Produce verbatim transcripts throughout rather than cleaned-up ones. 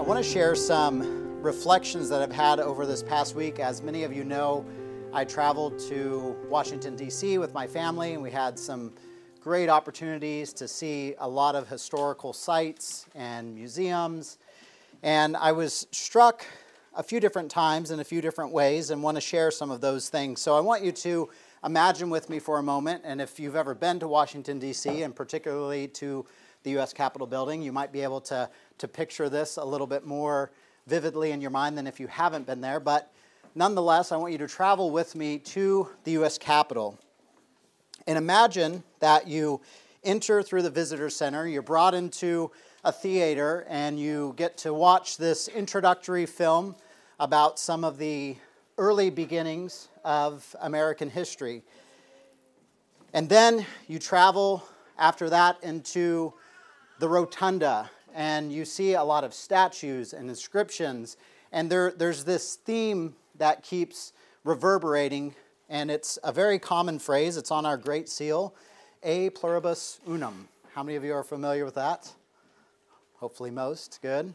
want to share some reflections that I've had over this past week. As many of you know, I traveled to Washington, D C with my family, and we had some great opportunities to see a lot of historical sites and museums. And I was struck a few different times in a few different ways and want to share some of those things. So I want you to imagine with me for a moment, and if you've ever been to Washington, D C, and particularly to the U S Capitol building, you might be able to, to picture this a little bit more vividly in your mind than if you haven't been there. But nonetheless, I want you to travel with me to the U S Capitol. And imagine that you enter through the visitor center, you're brought into a theater, and you get to watch this introductory film about some of the early beginnings of American history. And then you travel after that into the rotunda, and you see a lot of statues and inscriptions, and there, there's this theme that keeps reverberating, and it's a very common phrase. It's on our Great Seal, E Pluribus Unum. How many of you are familiar with that? Hopefully most. Good.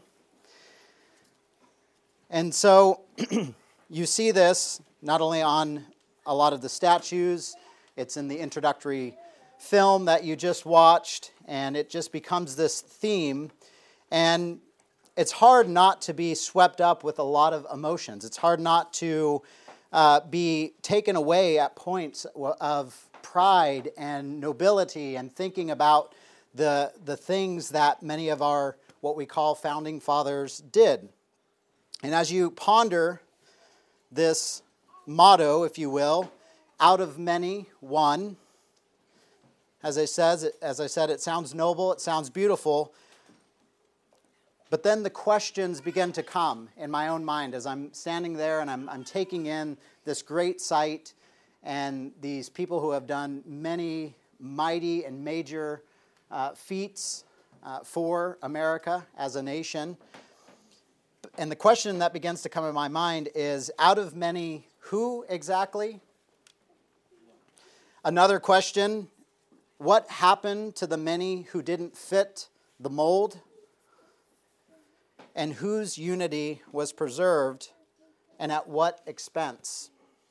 And so you see this not only on a lot of the statues, it's in the introductory film that you just watched, and it just becomes this theme. And it's hard not to be swept up with a lot of emotions. It's hard not to uh, be taken away at points of pride and nobility and thinking about the, the things that many of our, what we call founding fathers, did. And as you ponder this motto, if you will, out of many, one, as I says, as I said, it sounds noble, it sounds beautiful, but then the questions begin to come in my own mind as I'm standing there and I'm, I'm taking in this great sight and these people who have done many mighty and major uh, feats uh, for America as a nation. And the question that begins to come in my mind is, out of many, who exactly? Another question, what happened to the many who didn't fit the mold? And whose unity was preserved, and at what expense?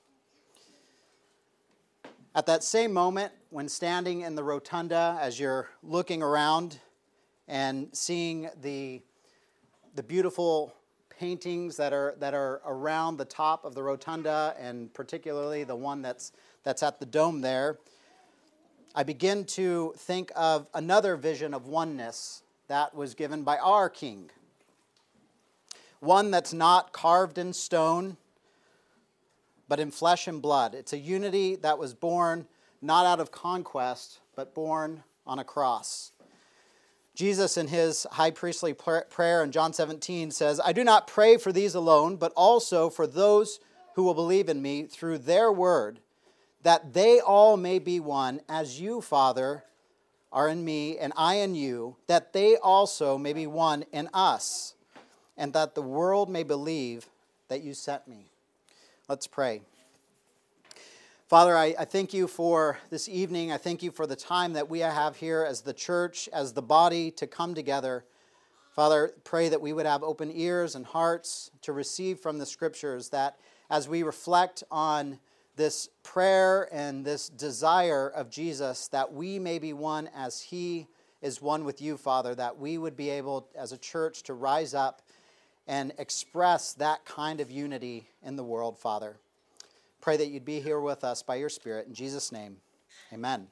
At that same moment, when standing in the rotunda, as you're looking around and seeing the, the beautiful paintings that are that are around the top of the rotunda, and particularly the one that's that's at the dome there, I begin to think of another vision of oneness that was given by our King. One that's not carved in stone, but in flesh and blood. It's a unity that was born not out of conquest, but born on a cross. Jesus, in his high priestly prayer in John seventeen, says, "I do not pray for these alone, but also for those who will believe in me through their word, that they all may be one, as you, Father, are in me, and I in you, that they also may be one in us, and that the world may believe that you sent me." Let's pray. Father, I, I thank you for this evening. I thank you for the time that we have here as the church, as the body, to come together. Father, pray that we would have open ears and hearts to receive from the Scriptures, that as we reflect on this prayer and this desire of Jesus, that we may be one as He is one with you, Father, that we would be able as a church to rise up and express that kind of unity in the world, Father. Pray that you'd be here with us by your Spirit. In Jesus' name, amen.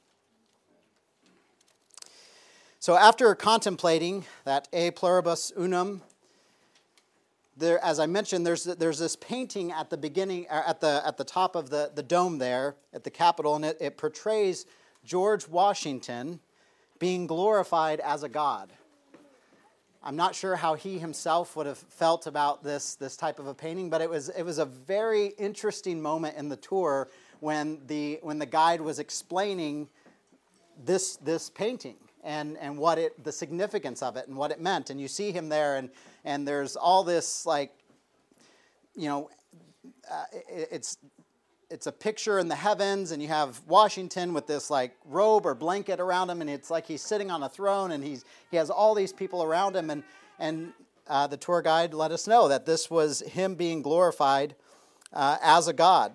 So after contemplating that E Pluribus Unum, there, as I mentioned, there's there's this painting at the beginning, at the at the top of the, the dome there at the Capitol, and it, it portrays George Washington being glorified as a god. I'm not sure how he himself would have felt about this, this type of a painting, but it was it was a very interesting moment in the tour when the when the guide was explaining this this painting and, and what it the significance of it and what it meant. And you see him there, and and there's all this, like, you know, uh, it, it's it's a picture in the heavens, and you have Washington with this like robe or blanket around him, and it's like he's sitting on a throne, and he's he has all these people around him, and and uh, the tour guide let us know that this was him being glorified uh, as a god.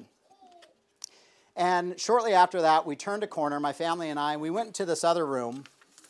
And shortly after that, we turned a corner, my family and I, and we went into this other room.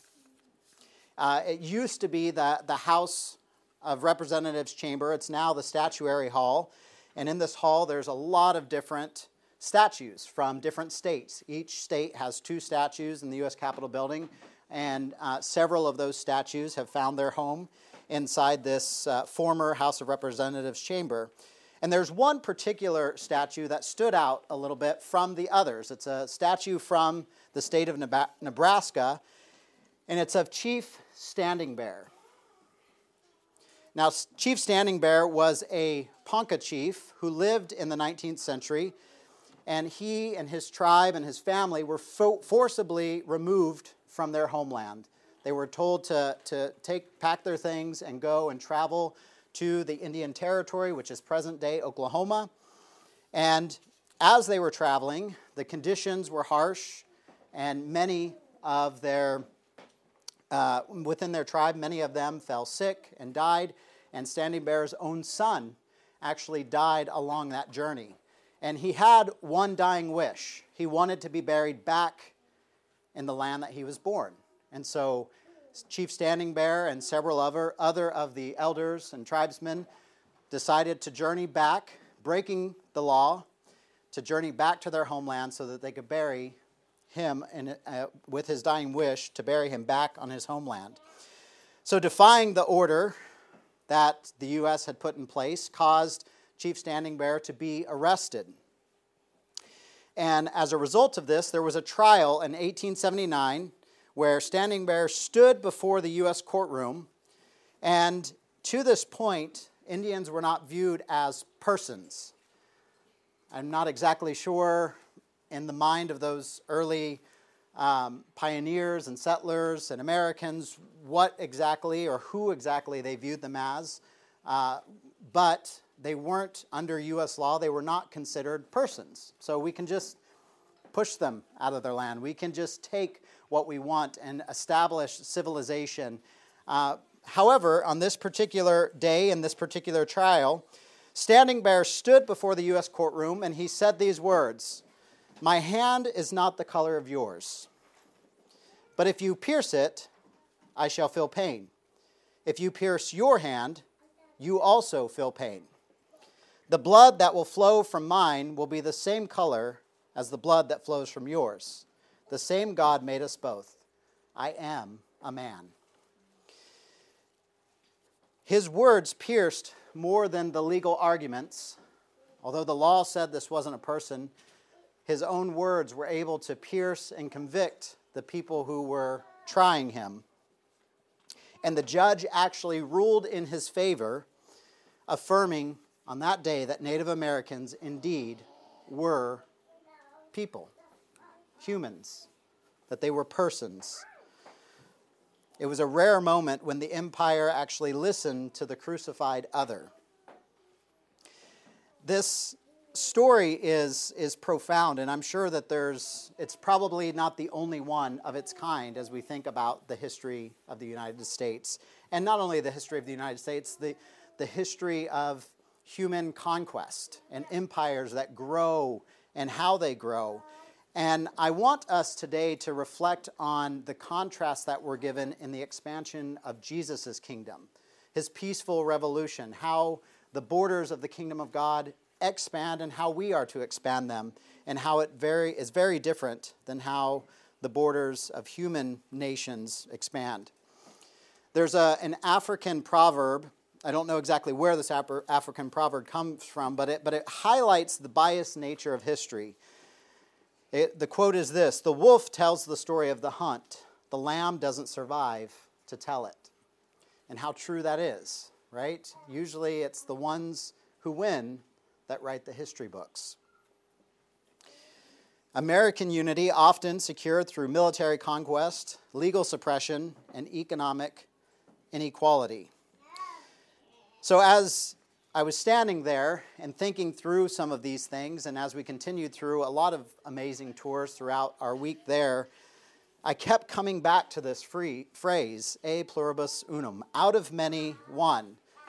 Uh, it used to be the, the House of Representatives chamber. It's now the Statuary Hall. And in this hall, there's a lot of different statues from different states. Each state has two statues in the U S Capitol building, and uh, several of those statues have found their home inside this uh, former House of Representatives chamber. And there's one particular statue that stood out a little bit from the others. It's a statue from the state of Nebraska, and it's of Chief Standing Bear. Now, Chief Standing Bear was a Ponca chief who lived in the nineteenth century, and he and his tribe and his family were fo- forcibly removed from their homeland. They were told to, to take, pack their things and go and travel to the Indian Territory, which is present-day Oklahoma. And as they were traveling, the conditions were harsh, and many of their, uh, within their tribe, many of them fell sick and died, and Standing Bear's own son actually died along that journey. And he had one dying wish. He wanted to be buried back in the land that he was born. And so Chief Standing Bear and several other, other of the elders and tribesmen decided to journey back, breaking the law, to journey back to their homeland so that they could bury him in, uh, with his dying wish to bury him back on his homeland. So defying the order that the U S had put in place caused Chief Standing Bear to be arrested. And as a result of this, there was a trial in eighteen seventy-nine where Standing Bear stood before the U S courtroom, and to this point, Indians were not viewed as persons. I'm not exactly sure in the mind of those early um, pioneers and settlers and Americans what exactly or who exactly they viewed them as, uh, but they weren't under U S law. They were not considered persons. So we can just push them out of their land. We can just take what we want and establish civilization. Uh, however, on this particular day, in this particular trial, Standing Bear stood before the U S courtroom and he said these words, "My hand is not the color of yours, but if you pierce it, I shall feel pain. If you pierce your hand, you also feel pain. The blood that will flow from mine will be the same color as the blood that flows from yours. The same God made us both. I am a man." His words pierced more than the legal arguments. Although the law said this wasn't a person, his own words were able to pierce and convict the people who were trying him. And the judge actually ruled in his favor, affirming on that day that Native Americans indeed were people, humans, that they were persons. It was a rare moment when the empire actually listened to the crucified other. This story is, is profound, and I'm sure that there's, it's probably not the only one of its kind as we think about the history of the United States. And not only the history of the United States, the, the history of human conquest and empires that grow and how they grow. And I want us today to reflect on the contrast that we're given in the expansion of Jesus' kingdom, his peaceful revolution, how the borders of the kingdom of God expand and how we are to expand them, and how it very is very different than how the borders of human nations expand. There's a, an African proverb. I don't know exactly where this African proverb comes from, but it, but it highlights the biased nature of history. It, the quote is this: "The wolf tells the story of the hunt. The lamb doesn't survive to tell it." And how true that is, right? Usually it's the ones who win that write the history books. American unity often secured through military conquest, legal suppression, and economic inequality. So as I was standing there and thinking through some of these things, and as we continued through a lot of amazing tours throughout our week there, I kept coming back to this free phrase, e pluribus unum, out of many, one.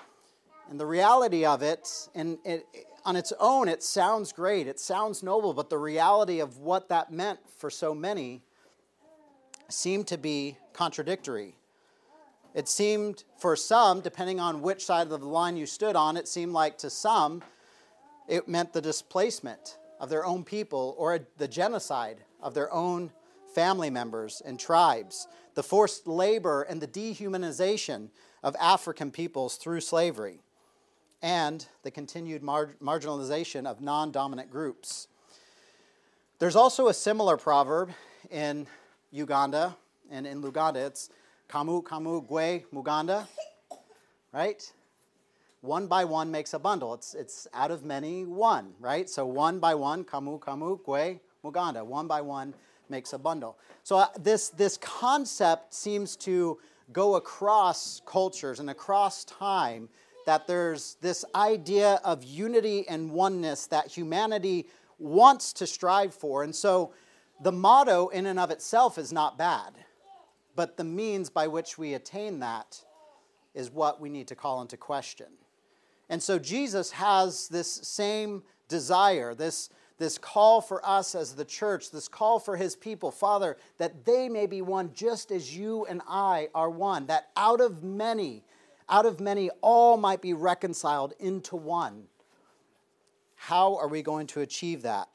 And the reality of it, and it, on its own, it sounds great, it sounds noble, but the reality of what that meant for so many seemed to be contradictory. It seemed for some, depending on which side of the line you stood on, it seemed like to some it meant the displacement of their own people or the genocide of their own family members and tribes, the forced labor and the dehumanization of African peoples through slavery, and the continued mar- marginalization of non-dominant groups. There's also a similar proverb in Uganda, and in Luganda it's Kamu Kamu Gwe Muganda, right? One by one makes a bundle. It's it's out of many, one, right? So one by one, Kamu Kamu Gwe Muganda, one by one makes a bundle. So uh, this, this concept seems to go across cultures and across time, that there's this idea of unity and oneness that humanity wants to strive for. And so the motto in and of itself is not bad, but the means by which we attain that is what we need to call into question. And so Jesus has this same desire, this, this call for us as the church, this call for his people, Father, that they may be one just as you and I are one, that out of many, out of many, all might be reconciled into one. How are we going to achieve that?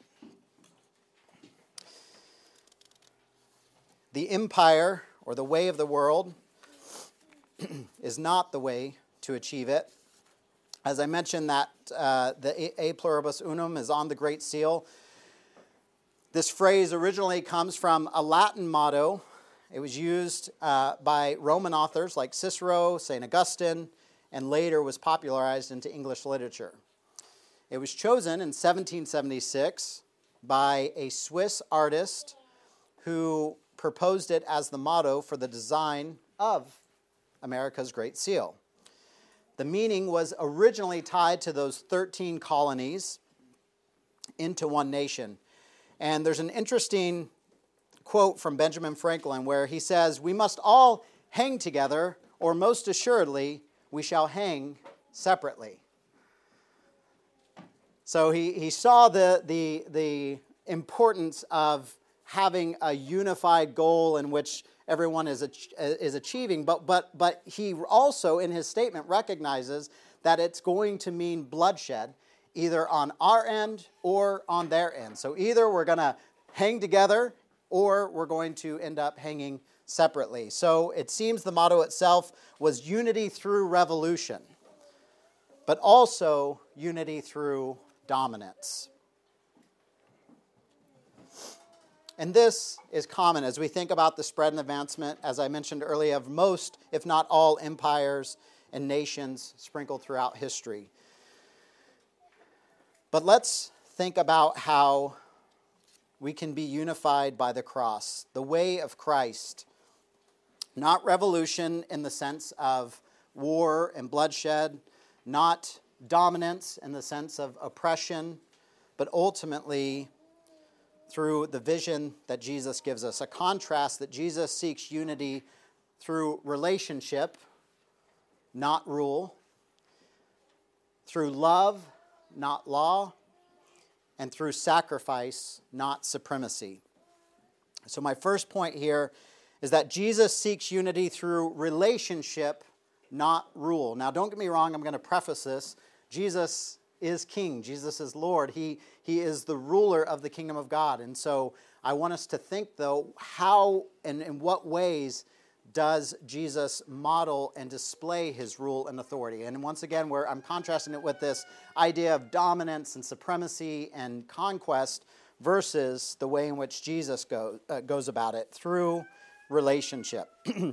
The empire, or the way of the world, is not the way to achieve it. As I mentioned, that uh, the A Pluribus Unum is on the Great Seal. This phrase originally comes from a Latin motto. It was used uh, by Roman authors like Cicero, Saint Augustine, and later was popularized into English literature. It was chosen in seventeen seventy-six by a Swiss artist who proposed it as the motto for the design of America's Great Seal. The meaning was originally tied to those thirteen colonies into one nation. And there's an interesting quote from Benjamin Franklin where he says, "We must all hang together, or most assuredly we shall hang separately." So he, he saw the, the, the importance of having a unified goal in which everyone is is achieving, but but but he also in his statement recognizes that it's going to mean bloodshed, either on our end or on their end. So either we're going to hang together or we're going to end up hanging separately. So it seems the motto itself was unity through revolution, but also unity through dominance. And this is common as we think about the spread and advancement, as I mentioned earlier, of most, if not all, empires and nations sprinkled throughout history. But let's think about how we can be unified by the cross, the way of Christ. Not revolution in the sense of war and bloodshed, not dominance in the sense of oppression, but ultimately through the vision that Jesus gives us, a contrast that Jesus seeks unity through relationship, not rule, through love, not law, and through sacrifice, not supremacy. So my first point here is that Jesus seeks unity through relationship, not rule. Now, don't get me wrong, I'm going to preface this. Jesus is king. Jesus is Lord. He, he is the ruler of the kingdom of God. And so I want us to think, though, how and in what ways does Jesus model and display his rule and authority? And once again, where I'm contrasting it with this idea of dominance and supremacy and conquest versus the way in which Jesus go, uh, goes about it through relationship.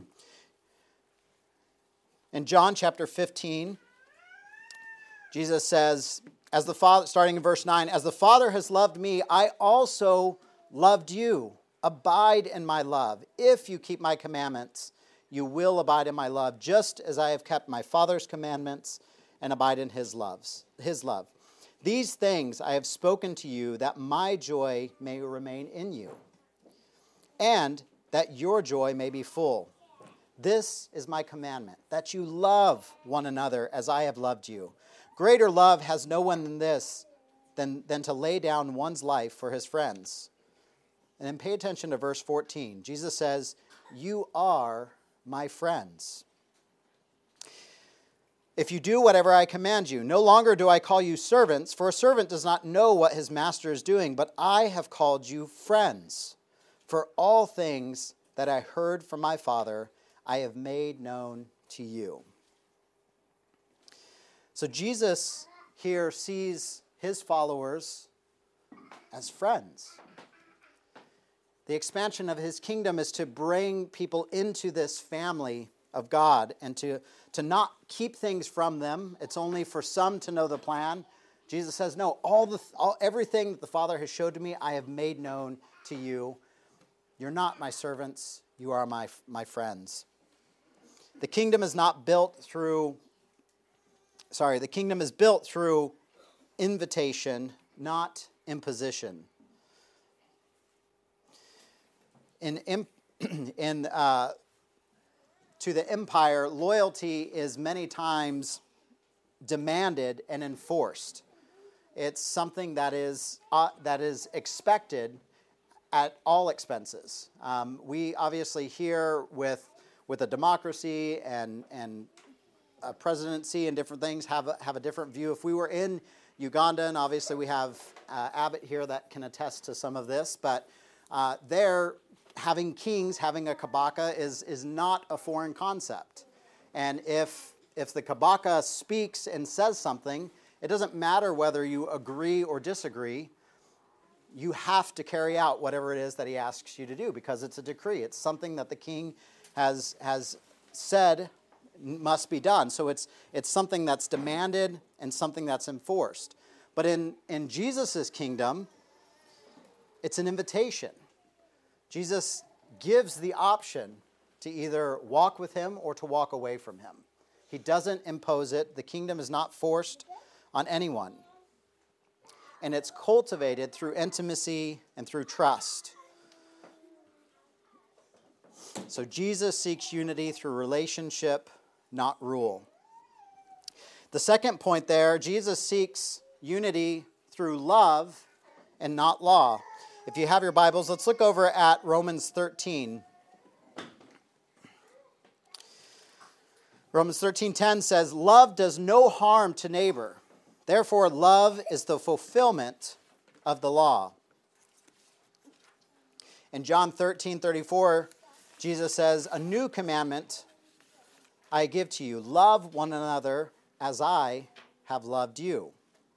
In John chapter fifteen, Jesus says, as the Father, starting in verse nine, "As the Father has loved me, I also loved you. Abide in my love. If you keep my commandments, you will abide in my love, just as I have kept my Father's commandments and abide in his loves, his love. These things I have spoken to you, that my joy may remain in you, and that your joy may be full. This is my commandment, that you love one another as I have loved you. Greater love has no one than this, than, than to lay down one's life for his friends. And then pay attention to verse fourteen. Jesus says, you are my friends if you do whatever I command you. No longer do I call you servants, for a servant does not know what his master is doing, but I have called you friends. For all things that I heard from my Father, I have made known to you. So Jesus here sees his followers as friends. The expansion of his kingdom is to bring people into this family of God and to, to not keep things from them. It's only for some to know the plan. Jesus says, no, all the all, everything that the Father has showed to me, I have made known to you. You're not my servants, you are my, my friends. The kingdom is not built through, sorry, the kingdom is built through invitation, not imposition. In, in uh, to the empire, loyalty is many times demanded and enforced. It's something that is uh, that is expected at all expenses. Um, we obviously here with with a democracy and and a presidency and different things have a, have a different view. If we were in Uganda, and obviously we have uh, Abbott here that can attest to some of this, but uh, there having kings, having a kabaka is is not a foreign concept. And if if the kabaka speaks and says something, it doesn't matter whether you agree or disagree. You have to carry out whatever it is that he asks you to do because it's a decree. It's something that the king has has said must be done. So it's it's something that's demanded and something that's enforced. But in, in Jesus' kingdom, it's an invitation. Jesus gives the option to either walk with him or to walk away from him. He doesn't impose it. The kingdom is not forced on anyone. And it's cultivated through intimacy and through trust. So Jesus seeks unity through relationship, not rule. The second point there, Jesus seeks unity through love and not law. If you have your Bibles, let's look over at Romans thirteen. Romans thirteen ten says, "Love does no harm to neighbor. Therefore, love is the fulfillment of the law." In John thirteen thirty-four, Jesus says, "A new commandment I give to you. Love one another as I have loved you."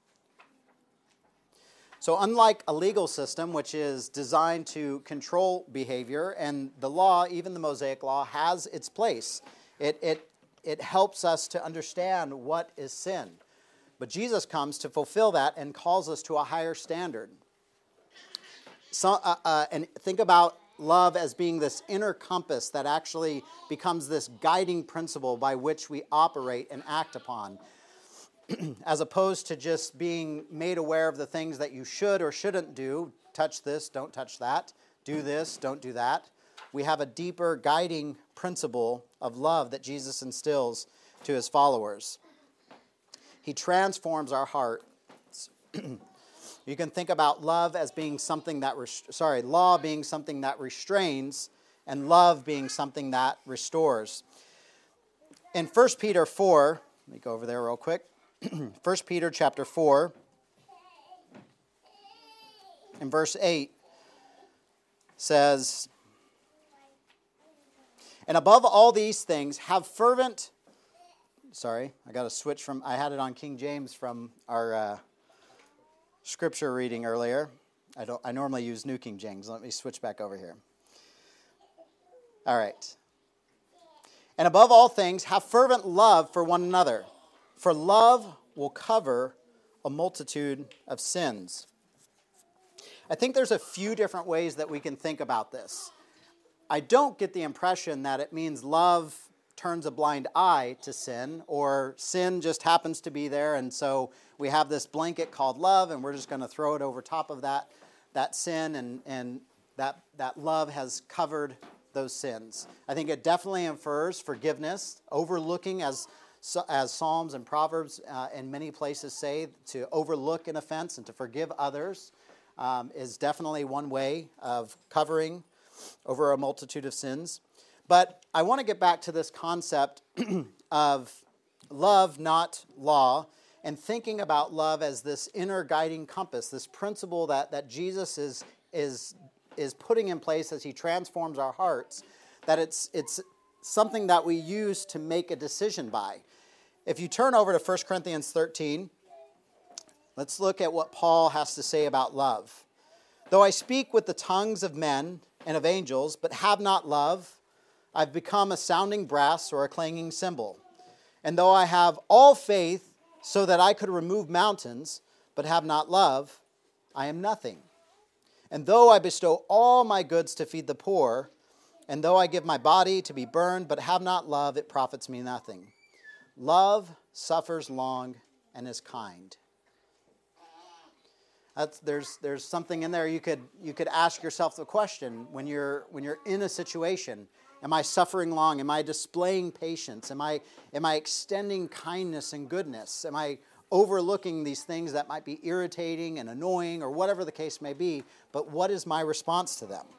So unlike a legal system, which is designed to control behavior, and the law, even the Mosaic law, has its place. It, it, it helps us to understand what is sin. But Jesus comes to fulfill that and calls us to a higher standard. So, uh, uh, and think about love as being this inner compass that actually becomes this guiding principle by which we operate and act upon, as opposed to just being made aware of the things that you should or shouldn't do. Touch this, don't touch that. Do this, don't do that. We have a deeper guiding principle of love that Jesus instills to his followers. He transforms our heart. You can think about love as being something that, rest- sorry, law being something that restrains, and love being something that restores. In First Peter four, let me go over there real quick. First Peter chapter four, in verse eight, says, "And above all these things, have fervent," sorry, I got to switch from, I had it on King James from our uh, scripture reading earlier. I don't. I normally use New King James. Let me switch back over here. All right. "And above all things, have fervent love for one another, for love will cover a multitude of sins." I think there's a few different ways that we can think about this. I don't get the impression that it means love turns a blind eye to sin, or sin just happens to be there, and so we have this blanket called love, and we're just going to throw it over top of that, that sin, and, and that, that love has covered those sins. I think it definitely infers forgiveness, overlooking, as as Psalms and Proverbs uh, in many places say, to overlook an offense and to forgive others um, is definitely one way of covering over a multitude of sins. But I want to get back to this concept of love, not law, and thinking about love as this inner guiding compass, this principle that, that Jesus is, is, is putting in place as he transforms our hearts, that it's, it's something that we use to make a decision by. If you turn over to First Corinthians thirteen, let's look at what Paul has to say about love. Though I speak with the tongues of men and of angels, but have not love, I've become a sounding brass or a clanging cymbal. And though I have all faith so that I could remove mountains, but have not love, I am nothing. And though I bestow all my goods to feed the poor, and though I give my body to be burned, but have not love, it profits me nothing. Love suffers long and is kind. That's, there's, there's something in there you could, you could ask yourself the question when you're, when you're in a situation. Am I suffering long? Am I displaying patience? Am I, am I extending kindness and goodness? Am I overlooking these things that might be irritating and annoying or whatever the case may be? But what is my response to them?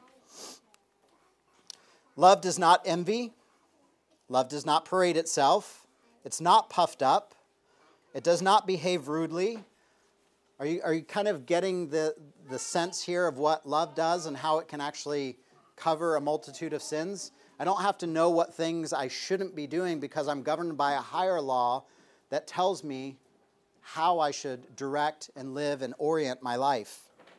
Love does not envy. Love does not parade itself. It's not puffed up. It does not behave rudely. Are you, are you kind of getting the, the sense here of what love does and how it can actually cover a multitude of sins? I don't have to know what things I shouldn't be doing because I'm governed by a higher law that tells me how I should direct and live and orient my life.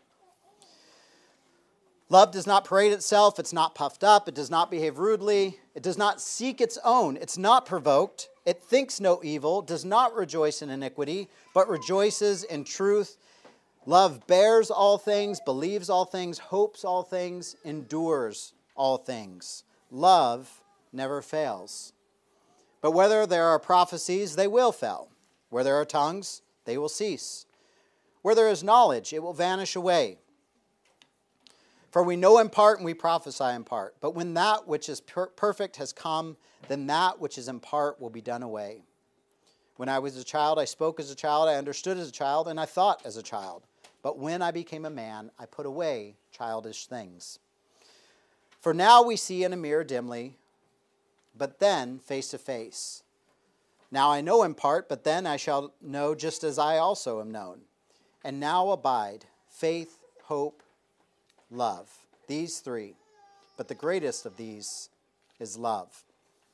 Love does not parade itself. It's not puffed up. It does not behave rudely. It does not seek its own. It's not provoked. It thinks no evil, does not rejoice in iniquity, but rejoices in truth. Love bears all things, believes all things, hopes all things, endures all things. Love never fails. But whether there are prophecies, they will fail. Where there are tongues, they will cease. Where there is knowledge, it will vanish away. For we know in part and we prophesy in part. But when that which is per- perfect has come, then that which is in part will be done away. When I was a child, I spoke as a child, I understood as a child, and I thought as a child. But when I became a man, I put away childish things. For now we see in a mirror dimly, but then face to face. Now I know in part, but then I shall know just as I also am known. And now abide faith, hope, love. These three. But the greatest of these is love.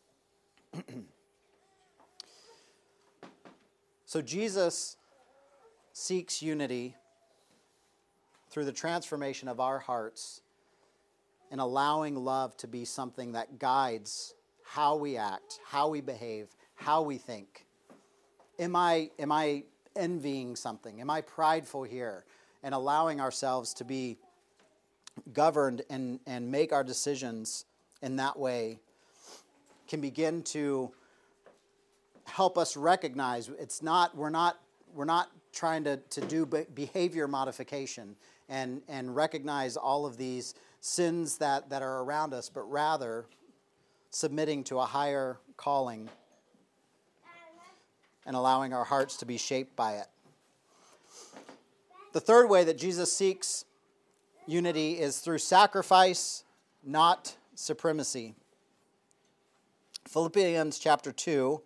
So Jesus seeks unity through the transformation of our hearts and allowing love to be something that guides how we act, how we behave, how we think. Am I, am I envying something? Am I prideful here? And allowing ourselves to be governed and, and make our decisions in that way can begin to help us recognize it's not, we're not, we're not trying to, to do behavior modification and, and recognize all of these sins that, that are around us, but rather submitting to a higher calling and allowing our hearts to be shaped by it. The third way that Jesus seeks unity is through sacrifice, not supremacy. Philippians chapter two.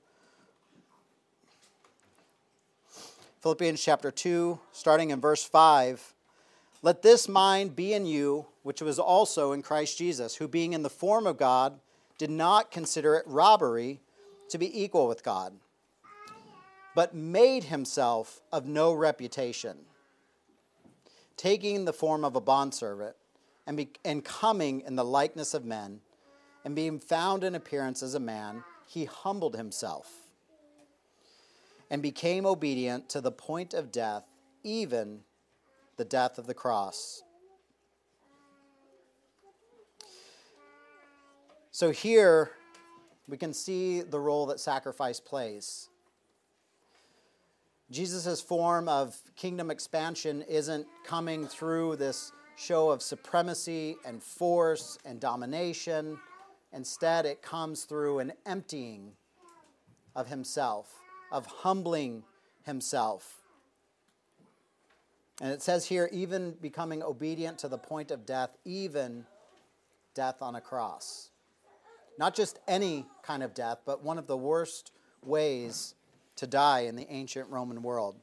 Philippians chapter two, starting in verse five. Let this mind be in you, which was also in Christ Jesus, who being in the form of God, did not consider it robbery to be equal with God, but made himself of no reputation, taking the form of a bondservant, and, be, and coming in the likeness of men, and being found in appearance as a man, he humbled himself, and became obedient to the point of death, even the death of the cross. So here we can see the role that sacrifice plays. Jesus' form of kingdom expansion isn't coming through this show of supremacy and force and domination. Instead, it comes through an emptying of himself, of humbling himself. And it says here, even becoming obedient to the point of death, even death on a cross. Not just any kind of death, but one of the worst ways to die in the ancient Roman world.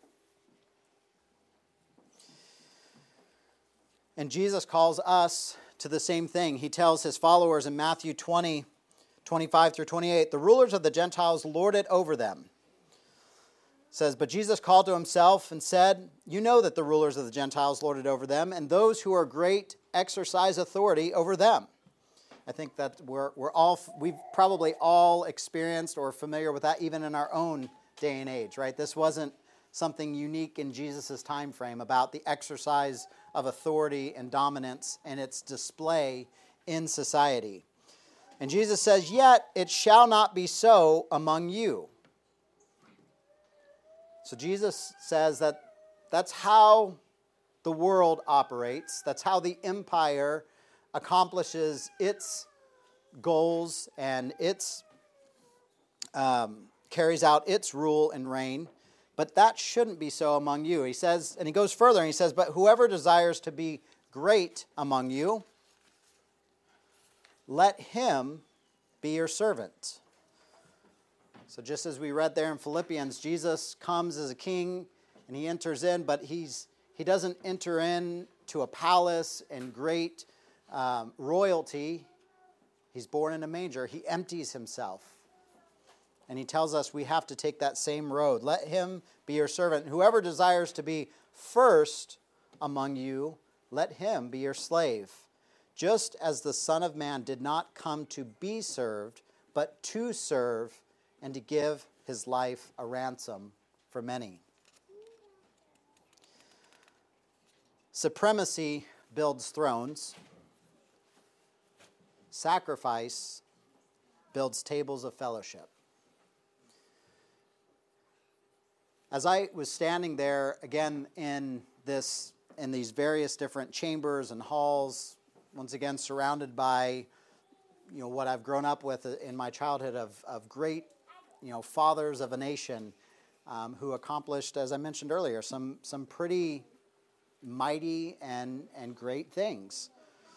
And Jesus calls us to the same thing. He tells his followers in Matthew twenty, twenty-five through twenty-eight, the rulers of the Gentiles lord it over them. It says, but Jesus called to himself and said, you know that the rulers of the Gentiles lord it over them, and those who are great exercise authority over them. I think that we're, we're all, we've probably all experienced or familiar with that even in our own day and age, right? This wasn't something unique in Jesus' time frame about the exercise of authority and dominance and its display in society. And Jesus says, yet it shall not be so among you. So Jesus says that that's how the world operates. That's how the empire accomplishes its goals and its um, carries out its rule and reign. But that shouldn't be so among you. He says, and he goes further, and he says, but whoever desires to be great among you, let him be your servant. So just as we read there in Philippians, Jesus comes as a king, and he enters in, but he's he doesn't enter in to a palace and great um, royalty. He's born in a manger. He empties himself. And he tells us we have to take that same road. Let him be your servant. Whoever desires to be first among you, let him be your slave. Just as the Son of Man did not come to be served, but to serve and to give his life a ransom for many. Supremacy builds thrones. Sacrifice builds tables of fellowship. As I was standing there again in this in these various different chambers and halls, once again surrounded by, you know, what I've grown up with in my childhood of of great, you know, fathers of a nation um, who accomplished, as I mentioned earlier, some some pretty mighty and and great things.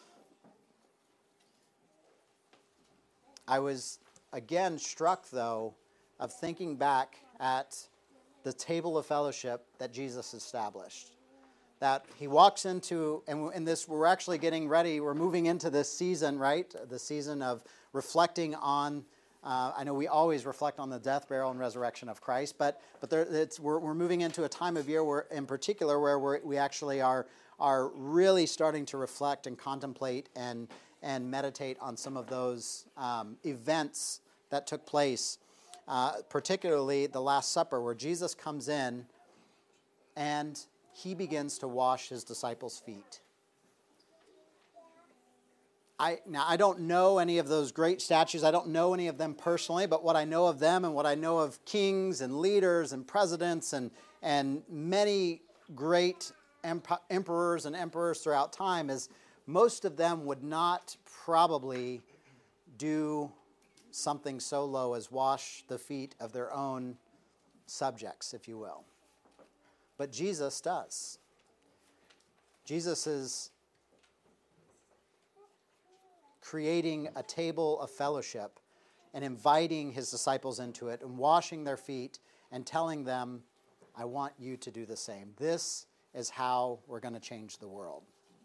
I was again struck, though, of thinking back at the table of fellowship that Jesus established. That he walks into, and in this, we're actually getting ready, we're moving into this season, right? The season of reflecting on, uh, I know we always reflect on the death, burial, and resurrection of Christ, but but there, it's, we're, we're moving into a time of year where, in particular, where we're, we actually are are really starting to reflect and contemplate and and meditate on some of those um, events that took place, uh, particularly the Last Supper, where Jesus comes in and he begins to wash his disciples' feet. I now I don't know any of those great statues. I don't know any of them personally, but what I know of them and what I know of kings and leaders and presidents and and many great emp- emperors and emperors throughout time is most of them would not probably do something so low as wash the feet of their own subjects, if you will. But Jesus does. Jesus is creating a table of fellowship and inviting his disciples into it and washing their feet and telling them, I want you to do the same. This is how we're going to change the world.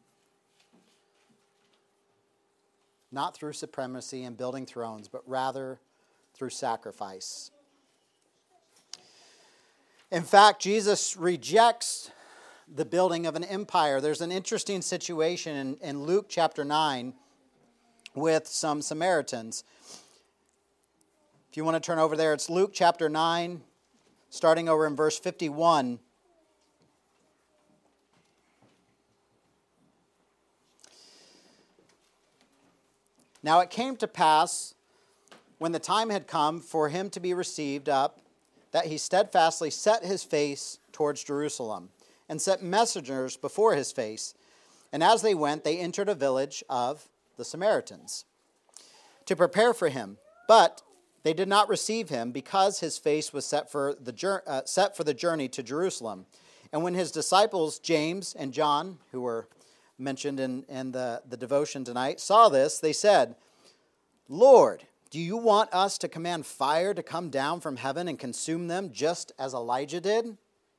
Not through supremacy and building thrones, but rather through sacrifice. In fact, Jesus rejects the building of an empire. There's an interesting situation in, in Luke chapter nine with some Samaritans. If you want to turn over there, it's Luke chapter nine, starting over in verse fifty-one. Now it came to pass, when the time had come for him to be received up, that he steadfastly set his face towards Jerusalem, and sent messengers before his face, And as they went, they entered a village of the Samaritans to prepare for him. But they did not receive him because his face was set for the jour- uh, set for the journey to Jerusalem. And when his disciples, James and John, who were mentioned in, in the, the devotion tonight, saw this, they said, "Lord, do you want us to command fire to come down from heaven and consume them just as Elijah did?"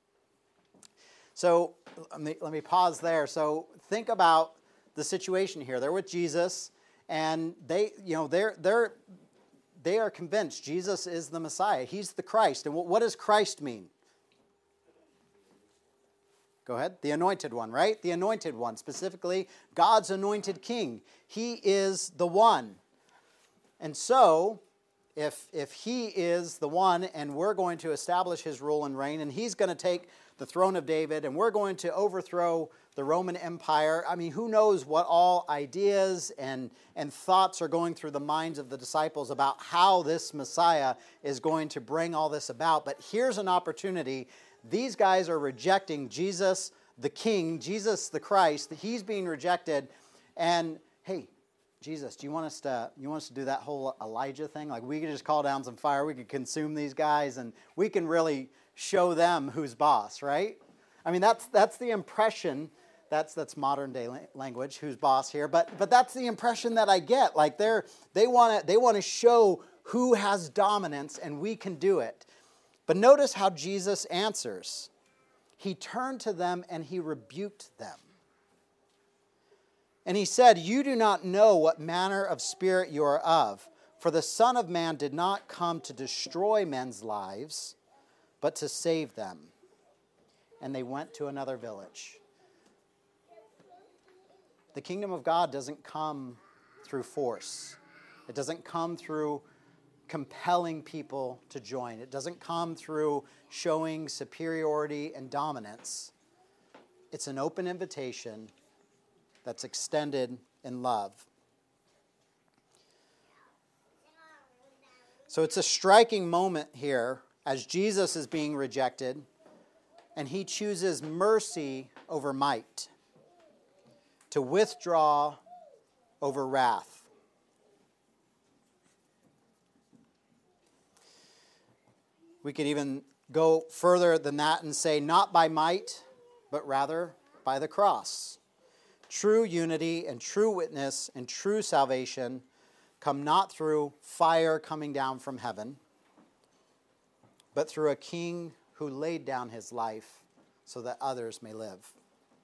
So let me, let me pause there. So think about the situation here. They're with Jesus, and they, you know, they're they're they are convinced Jesus is the Messiah. He's the Christ. And what, what does Christ mean? Go ahead. The anointed one, right? The anointed one, specifically God's anointed king. He is the one. And so, if if he is the one, and we're going to establish his rule and reign, and he's going to take the throne of David, and we're going to overthrow the Roman Empire. I mean, who knows what all ideas and, and thoughts are going through the minds of the disciples about how this Messiah is going to bring all this about. But here's an opportunity. These guys are rejecting Jesus the King, Jesus the Christ. He's being rejected. And, hey, Jesus, do you want us to you want us to do that whole Elijah thing? Like, we could just call down some fire, we could consume these guys, and we can really show them who's boss, right? I mean, that's that's the impression. That's that's modern day language, who's boss here. But but that's the impression that I get. Like, they're they want to they want to show who has dominance, and we can do it. But notice how Jesus answers. He turned to them and he rebuked them. And he said, "You do not know what manner of spirit you are of, for the Son of Man did not come to destroy men's lives, but to save them." And they went to another village. The kingdom of God doesn't come through force. It doesn't come through compelling people to join. It doesn't come through showing superiority and dominance. It's an open invitation that's extended in love. So it's a striking moment here as Jesus is being rejected, and he chooses mercy over might, to withdraw over wrath. We could even go further than that and say, not by might, but rather by the cross. True unity and true witness and true salvation come not through fire coming down from heaven, but through a king who laid down his life so that others may live.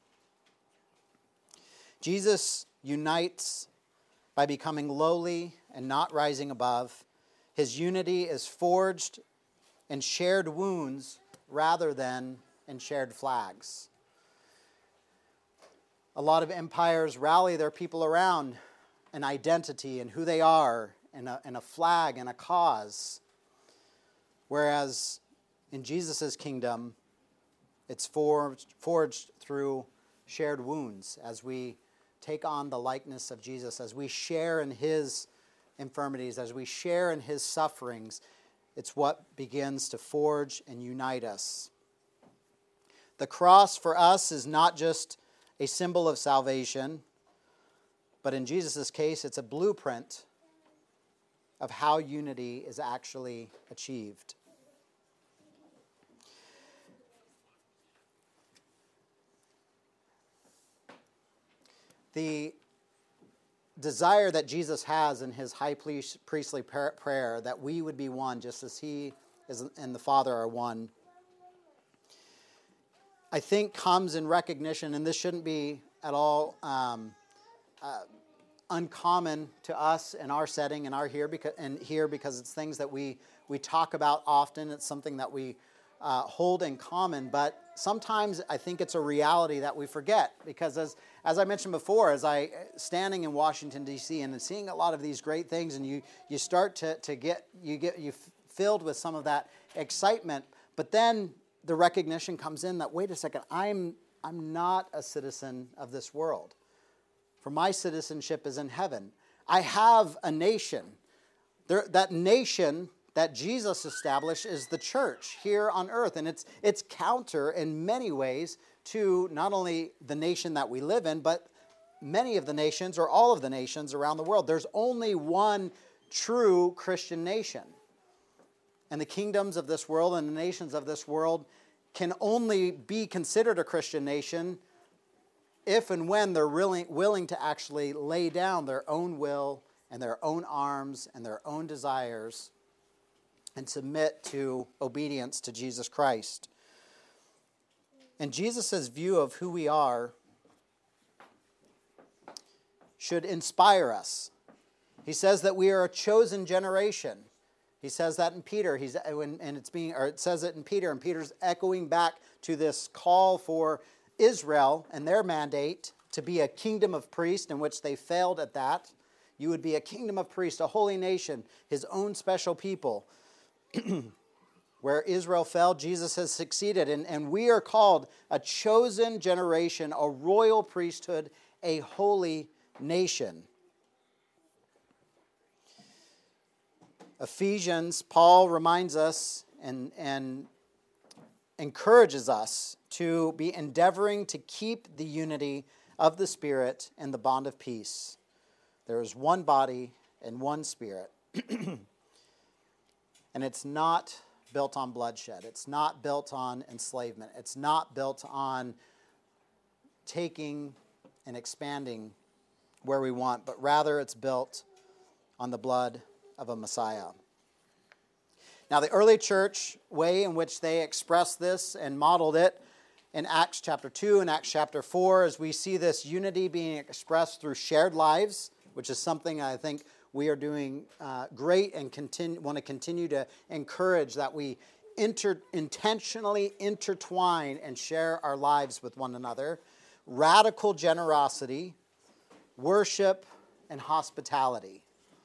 Jesus unites by becoming lowly and not rising above. His unity is forged in shared wounds rather than in shared flags. A lot of empires rally their people around an identity and who they are, and a, and a flag and a cause. Whereas in Jesus' kingdom, it's forged, forged through shared wounds as we take on the likeness of Jesus, as we share in his infirmities, as we share in his sufferings. It's what begins to forge and unite us. The cross for us is not just a symbol of salvation, but in Jesus' case, it's a blueprint of how unity is actually achieved. The desire that Jesus has in his high priestly prayer, that we would be one just as he is and the Father are one, I think comes in recognition, and this shouldn't be at all um, uh, uncommon to us in our setting and our here because and here because it's things that we we talk about often. It's something that we uh, hold in common, but sometimes I think it's a reality that we forget, because as as I mentioned before, as I standing in Washington D C and seeing a lot of these great things, and you you start to to get you get you filled with some of that excitement, but then the recognition comes in that, wait a second, I'm I'm not a citizen of this world. For my citizenship is in heaven. I have a nation. There, that nation that Jesus established is the church here on earth. And it's it's counter in many ways to not only the nation that we live in, but many of the nations or all of the nations around the world. There's only one true Christian nation. And the kingdoms of this world and the nations of this world can only be considered a Christian nation if and when they're really willing to actually lay down their own will and their own arms and their own desires and submit to obedience to Jesus Christ. And Jesus' view of who we are should inspire us. He says that we are a chosen generation. He says that in Peter. He's and it's being, or it says it in Peter, and Peter's echoing back to this call for Israel and their mandate to be a kingdom of priests, in which they failed at that. You would be a kingdom of priests, a holy nation, his own special people. Where Israel fell, Jesus has succeeded. And, and we are called a chosen generation, a royal priesthood, a holy nation. Ephesians, Paul reminds us and, and encourages us to be endeavoring to keep the unity of the Spirit and the bond of peace. There is one body and one Spirit. And it's not built on bloodshed. It's not built on enslavement. It's not built on taking and expanding where we want, but rather it's built on the blood of a Messiah. Now, the early church way in which they expressed this and modeled it in Acts chapter two and Acts chapter four, as we see this unity being expressed through shared lives, which is something I think we are doing uh, great and continue, want to continue to encourage, that we inter, intentionally intertwine and share our lives with one another. Radical generosity, worship, and hospitality.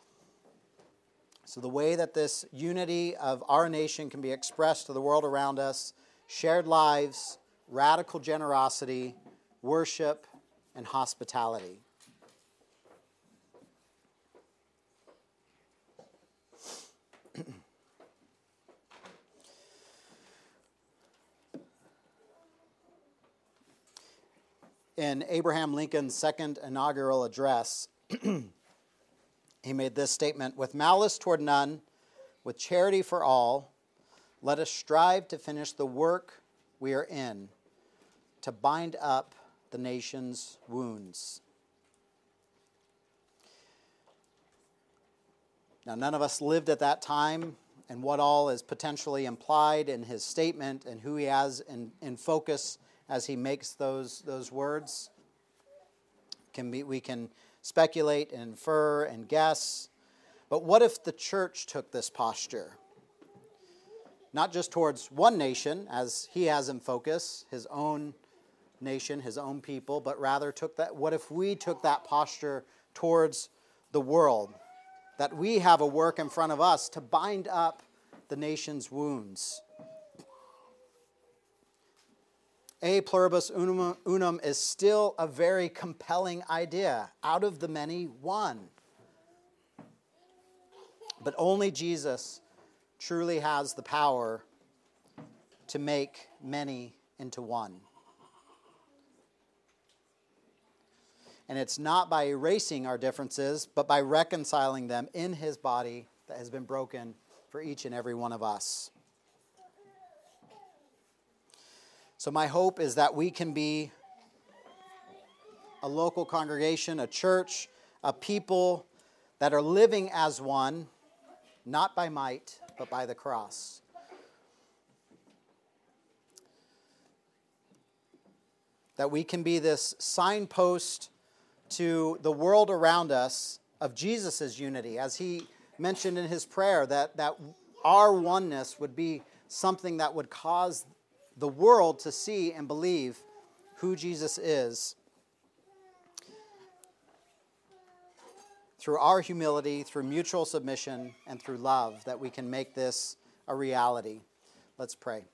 So the way that this unity of our nation can be expressed to the world around us: shared lives, radical generosity, worship, and hospitality. In Abraham Lincoln's second inaugural address, he made this statement: "With malice toward none, with charity for all, let us strive to finish the work we are in, to bind up the nation's wounds." Now, none of us lived at that time, and what all is potentially implied in his statement and who he has in, in focus as he makes those, those words can be, we can speculate and infer and guess. But what if the church took this posture? Not just towards one nation, as he has in focus, his own nation, his own people, but rather took that. What if we took that posture towards the world? That we have a work in front of us to bind up the nation's wounds. E pluribus unum, unum is still a very compelling idea. Out of the many, one. But only Jesus truly has the power to make many into one. And it's not by erasing our differences, but by reconciling them in his body that has been broken for each and every one of us. So my hope is that we can be a local congregation, a church, a people that are living as one, not by might, but by the cross. That we can be this signpost to the world around us of Jesus' unity, as he mentioned in his prayer, that, that our oneness would be something that would cause the world to see and believe who Jesus is. Through our humility, through mutual submission, and through love, that we can make this a reality. Let's pray.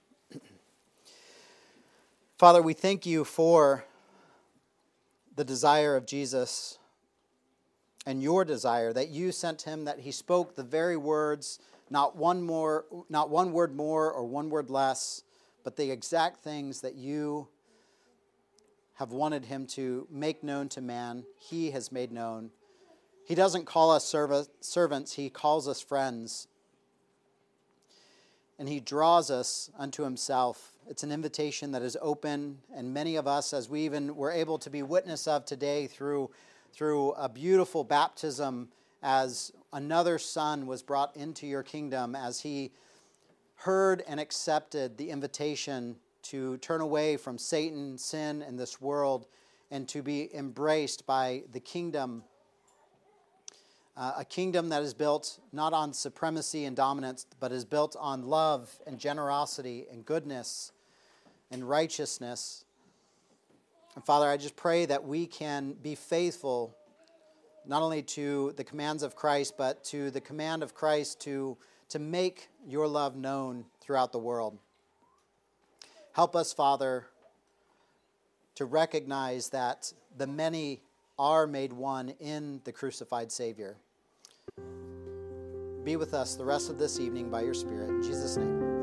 Father, we thank you for the desire of Jesus and your desire, that you sent him, that he spoke the very words, not one more, not one word more or one word less, but the exact things that you have wanted him to make known to man, he has made known. He doesn't call us serv- servants, he calls us friends. And he draws us unto himself. It's an invitation that is open, and many of us, as we even were able to be witness of today through, through a beautiful baptism, as another son was brought into your kingdom, as he heard and accepted the invitation to turn away from Satan, sin, and this world, and to be embraced by the kingdom, uh, a kingdom that is built not on supremacy and dominance, but is built on love and generosity and goodness and righteousness. And Father, I just pray that we can be faithful not only to the commands of Christ, but to the command of Christ to, to make your love known throughout the world. Help us, Father, to recognize that the many are made one in the crucified Savior. Be with us the rest of this evening by your Spirit. In Jesus' name.